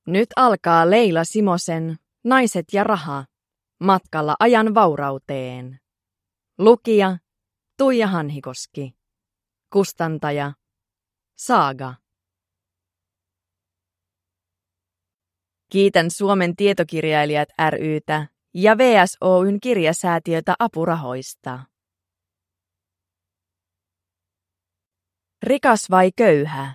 Nyt alkaa Leila Simosen Naiset ja raha. Matkalla ajan vaurauteen. Lukija Tuija Hanhikoski. Kustantaja Saaga. Kiitän Suomen tietokirjailijat ry:tä ja VSOY:n kirjasäätiötä apurahoista. Rikas vai köyhä?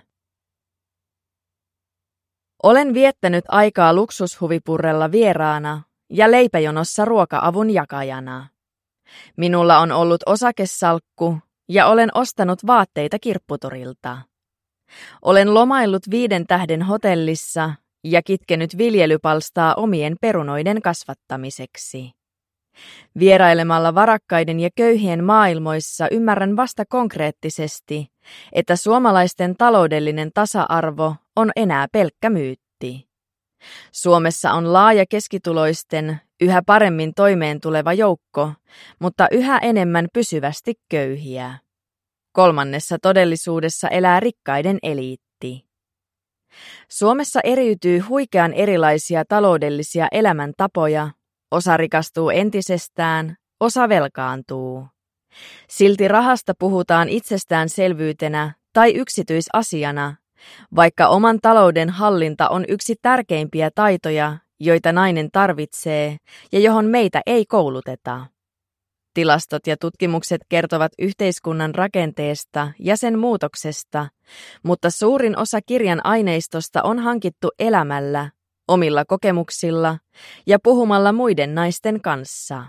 Olen viettänyt aikaa luksushuvipurrella vieraana ja leipäjonossa ruoka-avun jakajana. Minulla on ollut osakesalkku ja olen ostanut vaatteita kirpputorilta. Olen lomaillut 5 tähden hotellissa ja kitkenyt viljelypalstaa omien perunoiden kasvattamiseksi. Vierailemalla varakkaiden ja köyhien maailmoissa ymmärrän vasta konkreettisesti, että suomalaisten taloudellinen tasa-arvo on enää pelkkä myytti. Suomessa on laaja keskituloisten, yhä paremmin toimeentuleva joukko, mutta yhä enemmän pysyvästi köyhiä. Kolmannessa todellisuudessa elää rikkaiden eliitti. Suomessa eriytyy huikean erilaisia taloudellisia elämäntapoja, osa rikastuu entisestään, osa velkaantuu. Silti rahasta puhutaan itsestäänselvyytenä tai yksityisasiana, vaikka oman talouden hallinta on yksi tärkeimpiä taitoja, joita nainen tarvitsee ja johon meitä ei kouluteta. Tilastot ja tutkimukset kertovat yhteiskunnan rakenteesta ja sen muutoksesta, mutta suurin osa kirjan aineistosta on hankittu elämällä, omilla kokemuksilla ja puhumalla muiden naisten kanssa.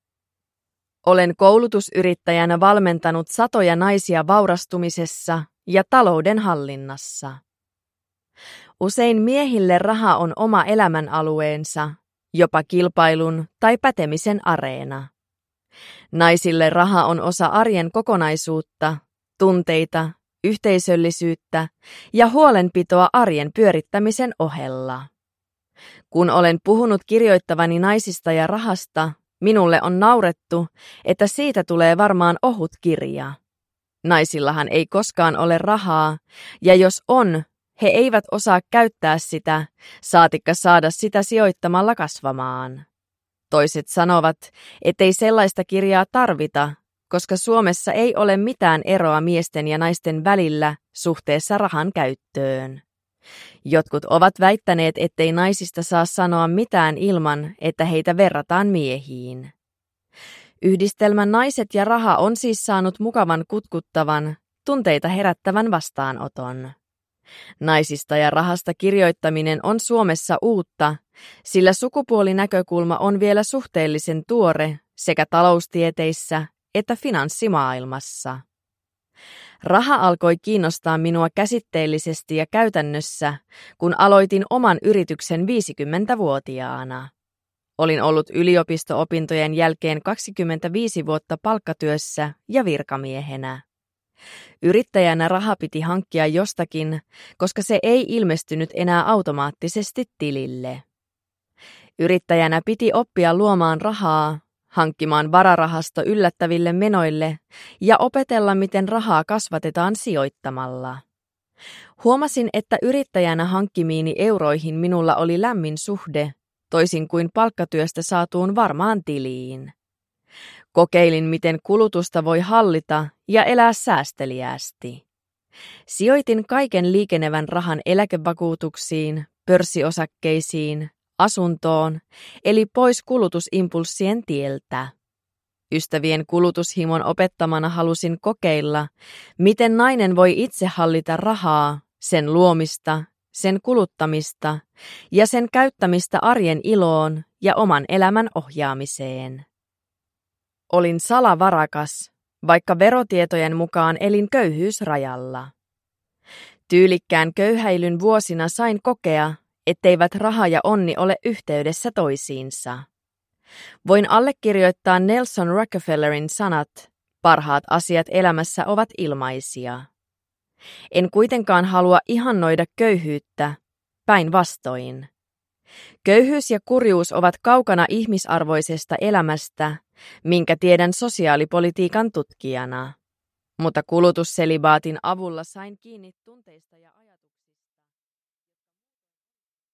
Olen koulutusyrittäjänä valmentanut satoja naisia vaurastumisessa ja talouden hallinnassa. Usein miehille raha on oma elämänalueensa, jopa kilpailun tai pätemisen areena. Naisille raha on osa arjen kokonaisuutta, tunteita, yhteisöllisyyttä ja huolenpitoa arjen pyörittämisen ohella. Kun olen puhunut kirjoittavani naisista ja rahasta, minulle on naurettu, että siitä tulee varmaan ohut kirja. Naisillahan ei koskaan ole rahaa, ja jos on, he eivät osaa käyttää sitä, saatikka saada sitä sijoittamalla kasvamaan. Toiset sanovat, ettei sellaista kirjaa tarvita, koska Suomessa ei ole mitään eroa miesten ja naisten välillä suhteessa rahan käyttöön. Jotkut ovat väittäneet, ettei naisista saa sanoa mitään ilman, että heitä verrataan miehiin. Yhdistelmä naiset ja raha on siis saanut mukavan kutkuttavan, tunteita herättävän vastaanoton. Naisista ja rahasta kirjoittaminen on Suomessa uutta, sillä sukupuolinäkökulma on vielä suhteellisen tuore sekä taloustieteissä että finanssimaailmassa. Raha alkoi kiinnostaa minua käsitteellisesti ja käytännössä, kun aloitin oman yrityksen 50-vuotiaana. Olin ollut yliopisto-opintojen jälkeen 25 vuotta palkkatyössä ja virkamiehenä. Yrittäjänä raha piti hankkia jostakin, koska se ei ilmestynyt enää automaattisesti tilille. Yrittäjänä piti oppia luomaan rahaa, hankkimaan vararahasto yllättäville menoille ja opetella, miten rahaa kasvatetaan sijoittamalla. Huomasin, että yrittäjänä hankkimiini euroihin minulla oli lämmin suhde, toisin kuin palkkatyöstä saatuun varmaan tiliin. Kokeilin, miten kulutusta voi hallita ja elää säästeliäästi. Sijoitin kaiken liikenevän rahan eläkevakuutuksiin, pörssiosakkeisiin, asuntoon, eli pois kulutusimpulssien tieltä. Ystävien kulutushimon opettamana halusin kokeilla, miten nainen voi itse hallita rahaa, sen luomista, sen kuluttamista ja sen käyttämistä arjen iloon ja oman elämän ohjaamiseen. Olin salavarakas, vaikka verotietojen mukaan elin köyhyysrajalla. Tyylikkään köyhäilyn vuosina sain kokea, etteivät raha ja onni ole yhteydessä toisiinsa. Voin allekirjoittaa Nelson Rockefellerin sanat, parhaat asiat elämässä ovat ilmaisia. En kuitenkaan halua ihannoida köyhyyttä, päinvastoin. Köyhyys ja kurjuus ovat kaukana ihmisarvoisesta elämästä, minkä tiedän sosiaalipolitiikan tutkijana. Mutta kulutusselibaatin avulla sain kiinni tunteista ja